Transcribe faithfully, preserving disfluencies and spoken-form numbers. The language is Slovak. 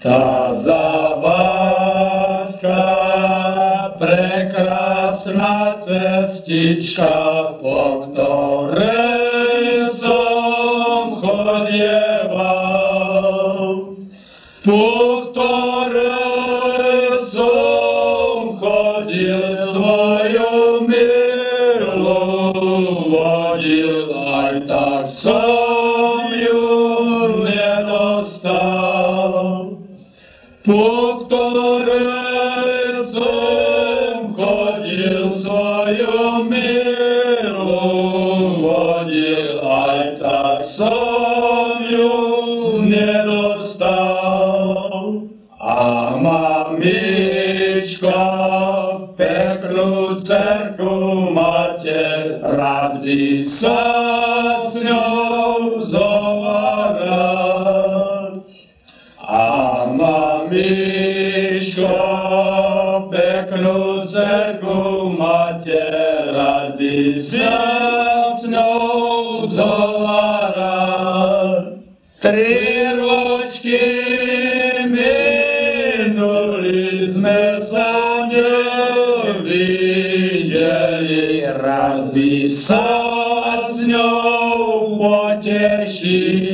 Tá závažka, prekrásna cestička, po ktorej som chodieval, po ktorej som chodil, svoju milú vodil, aj tak som ju nedostal. Po ktorej som chodil, svoju milú vodil, aj tak som ju nedostal. A mamička, peknú dcerku máte, rád by sa s ňou zhovárať. A mamičko, peknú dcerku máte, rád by sa s ňou zhovárať. Tri ročky minuli, sme sa nevideli, rád by sa s ňou potešiť.